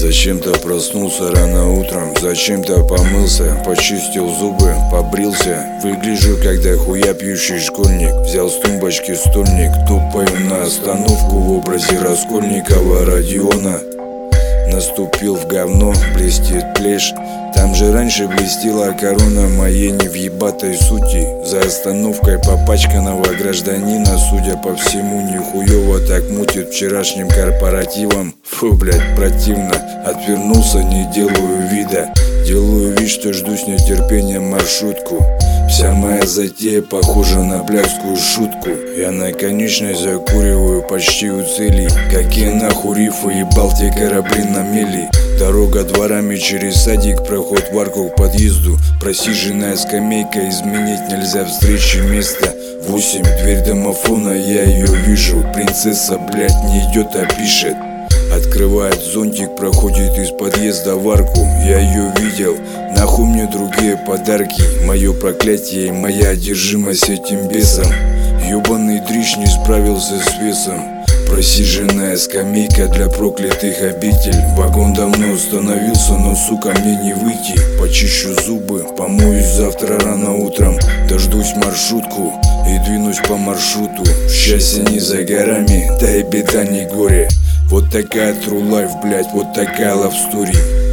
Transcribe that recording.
Зачем-то проснулся рано утром, зачем-то помылся, почистил зубы, побрился. Выгляжу, когда хуя пьющий школьник. Взял с тумбочки стольник, топаю на остановку в образе Раскольникова Родиона. Наступил в говно, блестит плешь. Там же раньше блестела корона моей невъебатой сути. За остановкой попачканного гражданина, судя по всему, нихуево так мутит вчерашним корпоративом. Фу, блять, противно. Отвернулся, не делаю вида. Делаю вид, что жду с нетерпением маршрутку. Вся моя затея похожа на блядскую шутку. Я на конечной закуриваю почти у цели. Какие нахуй рифы, ебал те корабли на мели. Дорога дворами через садик, проход в арку к подъезду. Просиженная скамейка, изменить нельзя встречи места. 8, дверь домофона, я ее вижу. Принцесса, блядь, не идет, а пишет. Открывает зонтик, проходит из подъезда в арку. Я ее видел, нахуй мне другие подарки. Мое проклятие и моя одержимость этим бесом. Ёбаный дрищ не справился с весом. Просиженная скамейка для проклятых обитель. Вагон давно остановился, но, сука, мне не выйти. Почищу зубы, помоюсь завтра рано утром. Дождусь маршрутку и двинусь по маршруту. Счастье не за горами, да и беда не горе. Вот такая true life, блять, вот такая love story.